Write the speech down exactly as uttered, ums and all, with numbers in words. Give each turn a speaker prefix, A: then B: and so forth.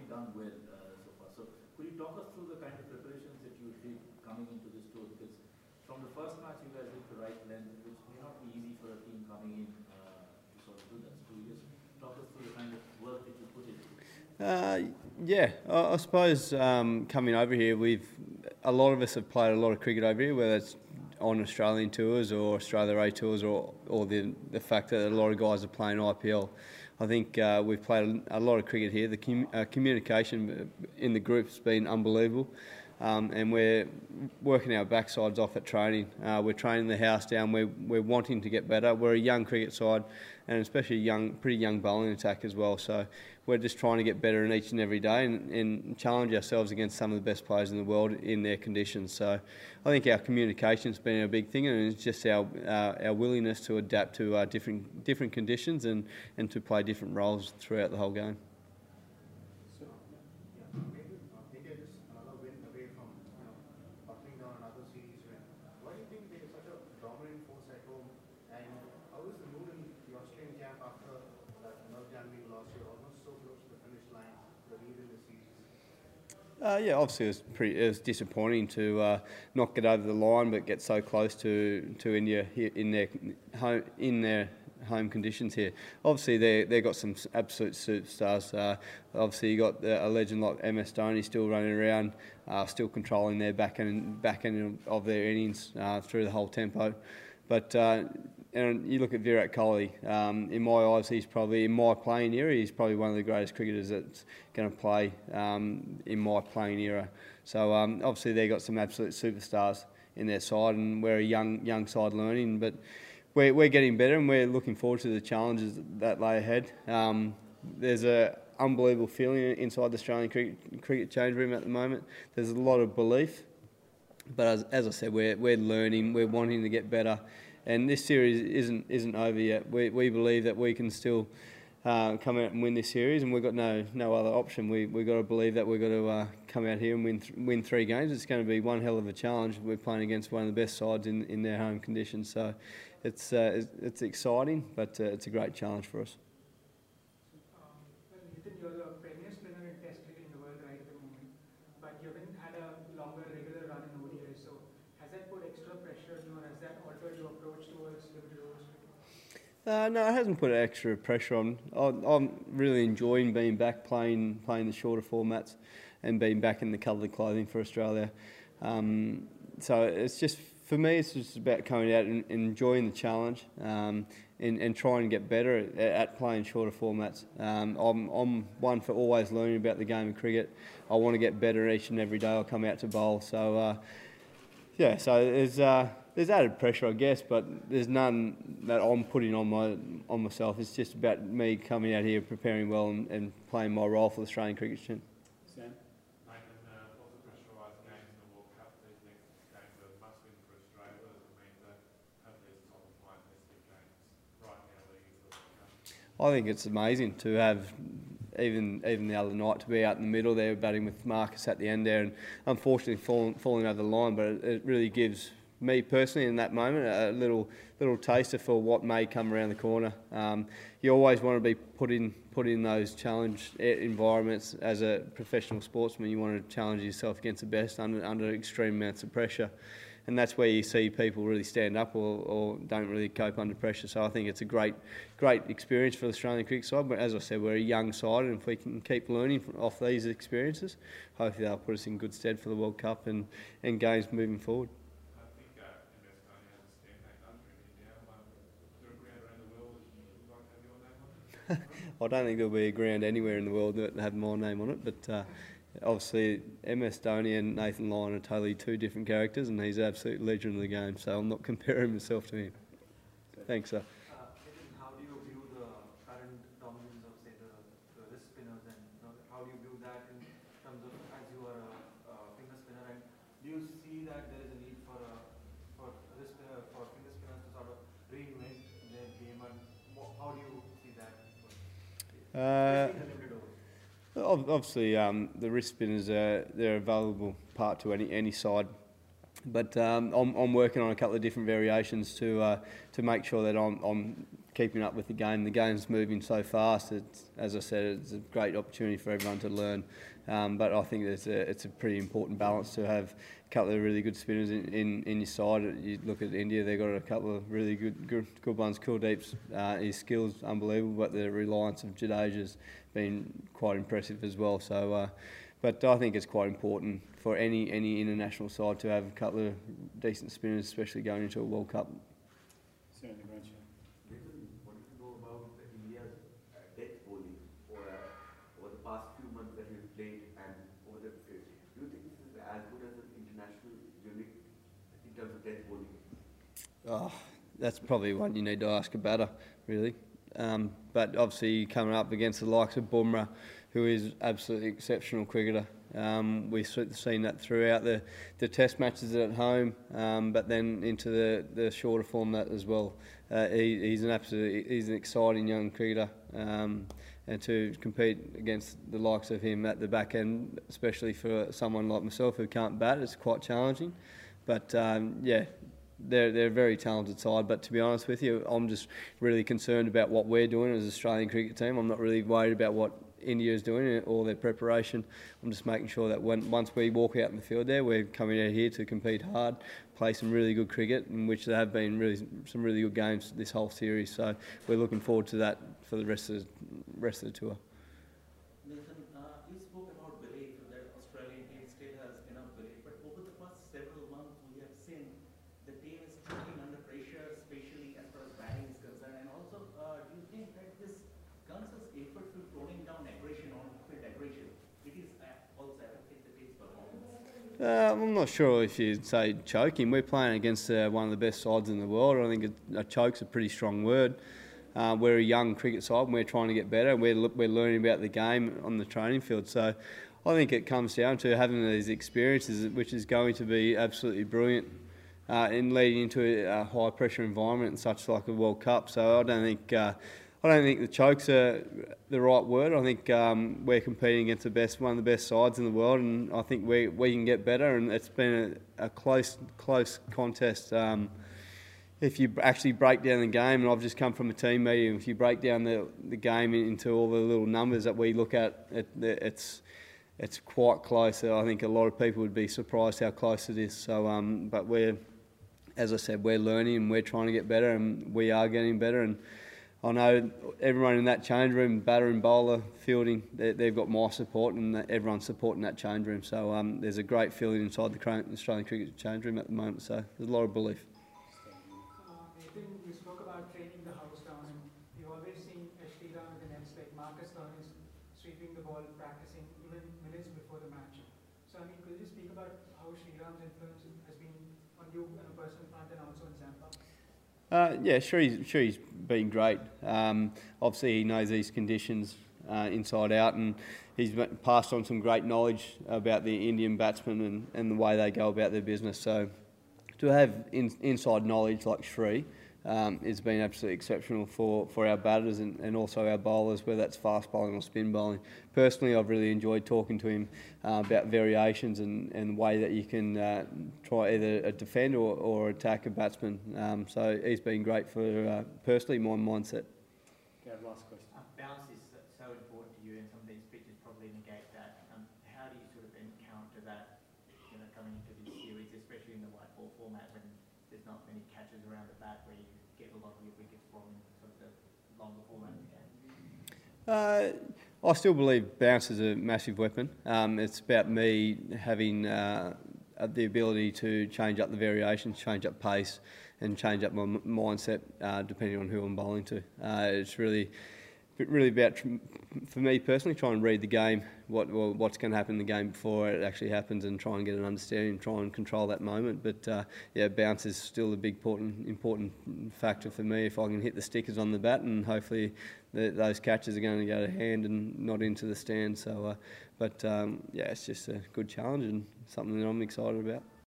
A: done well uh, so far. So could you talk us through the kind of preparations that you did coming into this tour? Because from the first match you guys hit the right length, which may not be easy for a team coming in uh, to sort of do that. So could you just talk us through the kind of work that you put into it?
B: Uh, yeah, I, I suppose um, coming over here, we've a lot of us have played a lot of cricket over here, whether it's on Australian tours or Australia A tours, or or the the fact that a lot of guys are playing I P L. I think uh, we've played a lot of cricket here. The com uh, communication in the group's been unbelievable. Um, and we're working our backsides off at training. Uh, we're training the house down. We're, we're wanting to get better. We're a young cricket side, and especially a young, pretty young bowling attack as well. So we're just trying to get better in each and every day and, and challenge ourselves against some of the best players in the world in their conditions. So I think our communication's been a big thing, and it's just our uh, our willingness to adapt to uh, different different conditions and, and to play different roles throughout the whole game. Uh, yeah, obviously it was pretty. It was disappointing to uh, not get over the line, but get so close to to India here in their home in their home conditions here. Obviously they they got some absolute superstars. Uh, obviously you got a legend like M S Dhoni still running around, uh, still controlling their back end back end of their innings uh, through the whole tempo. But uh, and you look at Virat Kohli. Um, in my eyes, he's probably in my playing era. He's probably one of the greatest cricketers that's going to play um, in my playing era. So um, obviously they got some absolute superstars in their side, and we're a young young side learning. But we're we're getting better, and we're looking forward to the challenges that lay ahead. Um, there's a unbelievable feeling inside the Australian cricket, cricket change room at the moment. There's a lot of belief. But as, as I said, we're we're learning, we're wanting to get better, and this series isn't isn't over yet. We we believe that we can still uh, come out and win this series, and we've got no no other option. We we've got to believe that we've got to uh, come out here and win th win three games. It's going to be one hell of a challenge. We're playing against one of the best sides in in their home conditions, so it's uh, it's, it's exciting, but uh, it's a great challenge for us. Uh, no, it hasn't put extra pressure on. I'm really enjoying being back playing playing the shorter formats and being back in the coloured clothing for Australia. Um, so it's just, for me, it's just about coming out and, and enjoying the challenge um, and, and trying to get better at, at playing shorter formats. Um, I'm, I'm one for always learning about the game of cricket. I want to get better each and every day I come out to bowl. So, uh, yeah, so there's... Uh, There's added pressure, I guess, but there's none that I'm putting on my on myself. It's just about me coming out here, preparing well, and, and playing my role for the Australian cricket team.
C: Sam? Nathan, uh, lots of pressurised games in the World Cup. These next games are must-win for Australia. Does it mean that hopefully it's top of mind these big games right now leading into the World Cup?
B: I think it's amazing to have. Even even the other night, to be out in the middle there batting with Marcus at the end there, and unfortunately falling falling over the line, but it, it really gives me personally in that moment a little little taster for what may come around the corner. Um, you always want to be put in put in those challenge environments as a professional sportsman. You want to challenge yourself against the best under under extreme amounts of pressure, and that's where you see people really stand up or, or don't really cope under pressure. So I think it's a great great experience for the Australian cricket side. But as I said, we're a young side, and if we can keep learning off these experiences, hopefully they'll put us in good stead for the World Cup and, and games moving forward. I don't think there'll be a ground anywhere in the world that have my name on it, but uh, obviously M S Dhoni and Nathan Lyon are totally two different characters, and he's an absolute legend of the game, so I'm not comparing myself to him. Thanks, sir.
D: Uh, how do you view the current dominance of, say, the, the wrist spinners, and you know, how do you view that in terms of, as you are a, a finger spinner, and do you see that there is a need for a, for wrist spinner, for finger spinners to sort of reinvent their game, and how do you see that?
B: Uh, obviously, um, the wrist spinners are they're a valuable part to any any side, but um, I'm I'm working on a couple of different variations to uh, to make sure that I'm I'm keeping up with the game. The game's moving so fast. It's, as I said, it's a great opportunity for everyone to learn. Um, but I think it's a, it's a pretty important balance to have a couple of really good spinners in, in, in your side. You look at India; they've got a couple of really good good, good ones. Kuldeep's uh, his skills unbelievable, but the reliance of Jadeja's been quite impressive as well. So, uh, but I think it's quite important for any any international side to have a couple of decent spinners, especially going into a World Cup.
E: Certainly, Grancher.
F: Nathan, what do you know about India's uh, death bowling over, uh, over the past few months that we've played and over the period? Do you think this is as good as an international unit in terms of death bowling?
B: Oh, that's probably one you need to ask a batter, really. Um, but obviously coming up against the likes of Bumrah, who is absolutely exceptional cricketer. Um, we've seen that throughout the, the test matches at home, um, but then into the, the shorter format as well. Uh, he, he's an absolute, he's an exciting young cricketer, um, and to compete against the likes of him at the back end, especially for someone like myself who can't bat, it's quite challenging. But um, yeah, they're they're a very talented side. But to be honest with you, I'm just really concerned about what we're doing as an Australian cricket team. I'm not really worried about what India is doing or their preparation. I'm just making sure that when once we walk out in the field there, we're coming out here to compete hard, play some really good cricket, in which there have been really some really good games this whole series. So we're looking forward to that for the rest of the rest of the tour.
G: Nathan, uh, you spoke about belief that Australian team still has enough belief, but over the past several months we have seen the team is struggling under pressure, especially as far as batting is concerned. And also, uh, do you think that this Guns' effort to toning down aggression on field aggression, it is uh, also affecting the team's performance?
B: Uh, I'm not sure if you'd say choking. We're playing against uh, one of the best sides in the world. I think a, a choke's a pretty strong word. Uh, we're a young cricket side and we're trying to get better. We're, we're learning about the game on the training field. So I think it comes down to having these experiences, which is going to be absolutely brilliant uh, in leading into a, a high pressure environment and such like a World Cup. So I don't think uh, I don't think the chokes are the right word. I think um, we're competing against the best, one of the best sides in the world, and I think we we can get better. And it's been a, a close close contest. Um, if you actually break down the game, and I've just come from a team meeting, if you break down the the game into all the little numbers that we look at, it, it's it's quite close. I think a lot of people would be surprised how close it is. So, um, but we're, as I said, we're learning and we're trying to get better, and we are getting better. And I know everyone in that change room, batter and bowler, fielding, they, they've got my support, and everyone's supporting that change room. So um, there's a great feeling inside the Australian cricket change room at the moment. So there's a lot of belief.
H: Uh, Nathan, you spoke about training the house down, and you've always seen S T down with the nets like Marcus Stoinis sweeping the ball, practicing even minutes before the match. So I mean, could you speak about how Sriram's influence has been on you on a personal front and also in Zampa?
B: Uh, yeah, sure he's, sure he's been great. Um, obviously he knows these conditions uh, inside out, and he's passed on some great knowledge about the Indian batsmen and, and the way they go about their business. So to have in, inside knowledge like Sri um, has been absolutely exceptional for, for our batters and, and also our bowlers, whether that's fast bowling or spin bowling. Personally, I've really enjoyed talking to him uh, about variations and, and the way that you can uh, try either a defend or, or attack a batsman. Um, so he's been great for, uh, personally, my mindset.
E: Okay, last question.
I: Uh, bounce is so- so important to you, and some of these pitches probably negate that. Um, how do you sort of encounter that, you know, coming into this series, especially in the white ball format when there's not many catches around the bat where you get a lot of your wickets from sort of the longer format of the game?
B: Uh, I still believe bounce is a massive weapon. Um, it's about me having uh, the ability to change up the variations, change up pace, and change up my m- mindset uh, depending on who I'm bowling to. Uh, it's really, really about, tr- for me personally, trying to read the game, what well, what's going to happen in the game before it actually happens, and try and get an understanding, try and control that moment. But uh, yeah, bounce is still a big important important factor for me. If I can hit the stickers on the bat, and hopefully the, those catches are going to go to hand and not into the stand. So, uh, but um, yeah, it's just a good challenge and something that I'm excited about.